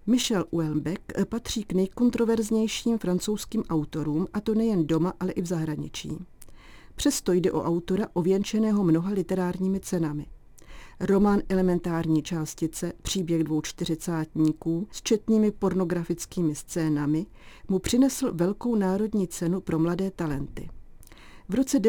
Michel Houellebecq patří k nejkontroverznějším francouzským autorům, a to nejen doma, ale i v zahraničí. Přesto jde o autora ověnčeného mnoha literárními cenami. Román Elementární částice, příběh dvou čtyřicátníků s četnými pornografickými scénami mu přinesl velkou národní cenu pro mladé talenty. V roce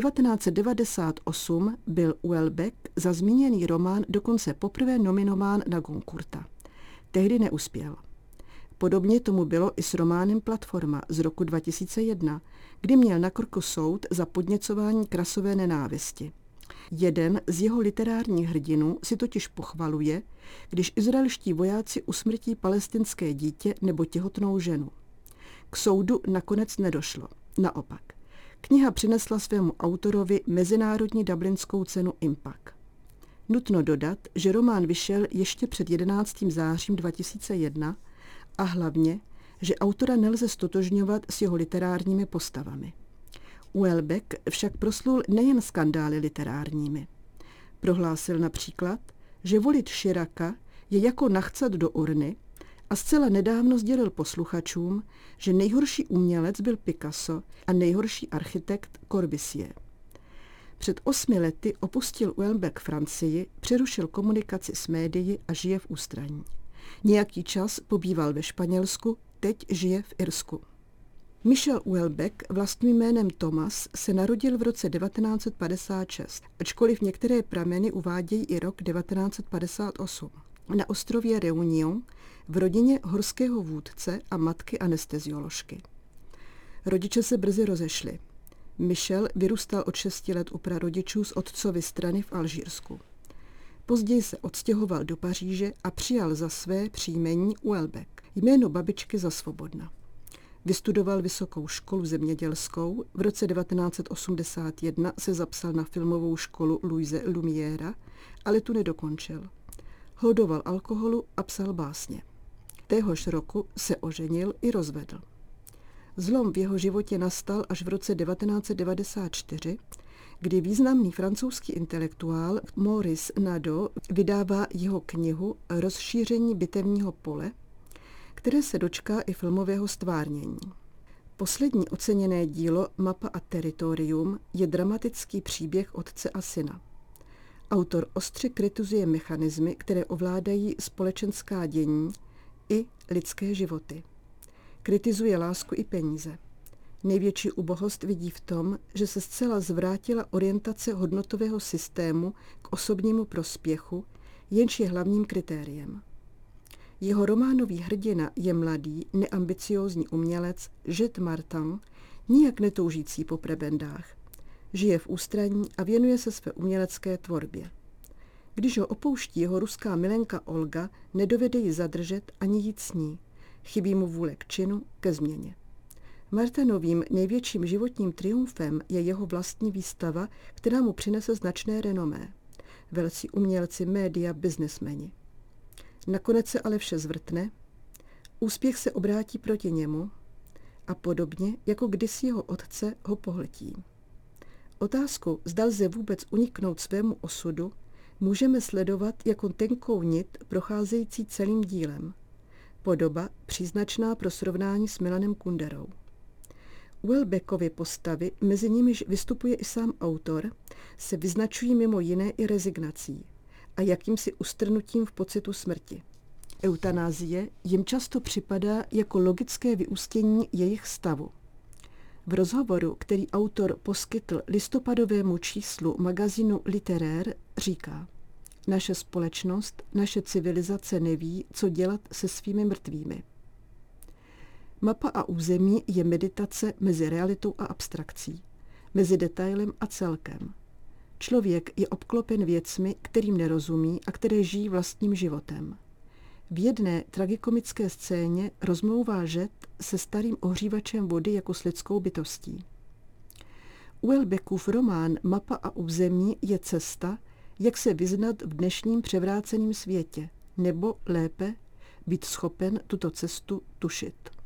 1998 byl Houellebecq za zmíněný román dokonce poprvé nominován na Goncourta. Tehdy neuspěl. Podobně tomu bylo i s románem Platforma z roku 2001, kdy měl na krku soud za podněcování k rasové nenávisti. Jeden z jeho literárních hrdinů si totiž pochvaluje, když izraelští vojáci usmrtí palestinské dítě nebo těhotnou ženu. K soudu nakonec nedošlo. Naopak. Kniha přinesla svému autorovi mezinárodní dublinskou cenu Impact. Nutno dodat, že román vyšel ještě před 11. zářím 2001 a hlavně, že autora nelze stotožňovat s jeho literárními postavami. Houellebecq však proslul nejen skandály literárními. Prohlásil například, že volit Chiraca je jako nachcat do urny a zcela nedávno sdělil posluchačům, že nejhorší umělec byl Picasso a nejhorší architekt Corbusier. Před 8 lety opustil Houellebecq Francii, přerušil komunikaci s médii a žije v ústraní. Nějaký čas pobýval ve Španělsku, teď žije v Irsku. Michel Houellebecq vlastním jménem Thomas se narodil v roce 1956, ačkoliv některé prameny uvádějí i rok 1958. Na ostrově Réunion v rodině horského vůdce a matky anestezioložky. Rodiče se brzy rozešli. Michel vyrůstal od 6 let u prarodičů z otcovy strany v Alžírsku. Později se odstěhoval do Paříže a přijal za své příjmení Houellebecq, jméno babičky za Svobodna. Vystudoval vysokou školu zemědělskou, v roce 1981 se zapsal na filmovou školu Louise Lumiéra, ale tu nedokončil. Hodoval alkoholu a psal básně. Téhož roku se oženil i rozvedl. Zlom v jeho životě nastal až v roce 1994, kdy významný francouzský intelektuál Maurice Nadeau vydává jeho knihu Rozšíření bitevního pole, které se dočká i filmového ztvárnění. Poslední oceněné dílo Mapa a teritorium je dramatický příběh otce a syna. Autor ostře kritizuje mechanismy, které ovládají společenská dění i lidské životy. Kritizuje lásku i peníze. Největší ubohost vidí v tom, že se zcela zvrátila orientace hodnotového systému k osobnímu prospěchu, jenž je hlavním kritériem. Jeho románový hrdina je mladý, neambiciózní umělec Jet Martin, nijak netoužící po prebendách. Žije v ústraní a věnuje se své umělecké tvorbě. Když ho opouští jeho ruská milenka Olga, nedovede ji zadržet ani jít s ní. Chybí mu vůle k činu, ke změně. Martinovým největším životním triumfem je jeho vlastní výstava, která mu přinese značné renomé. Velcí umělci, média, biznesmeni. Nakonec se ale vše zvrtne, úspěch se obrátí proti němu a podobně jako kdysi jeho otce ho pohltí. Otázku, zda lze vůbec uniknout svému osudu, můžeme sledovat jako tenkou nit procházející celým dílem. Podoba příznačná pro srovnání s Milanem Kunderou. Houellebecqovy postavy, mezi nimiž vystupuje i sám autor, se vyznačují mimo jiné i rezignací a jakýmsi ustrnutím v pocitu smrti. Eutanázie jim často připadá jako logické vyústění jejich stavu. V rozhovoru, který autor poskytl listopadovému číslu magazínu Littéraire, říká: naše společnost, naše civilizace neví, co dělat se svými mrtvými. Mapa a území je meditace mezi realitou a abstrakcí, mezi detailem a celkem. Člověk je obklopen věcmi, kterým nerozumí a které žijí vlastním životem. V jedné tragikomické scéně rozmlouvá žet se starým ohřívačem vody jako s lidskou bytostí. Houellebecqův román Mapa a území je cesta, jak se vyznat v dnešním převráceném světě, nebo lépe být schopen tuto cestu tušit.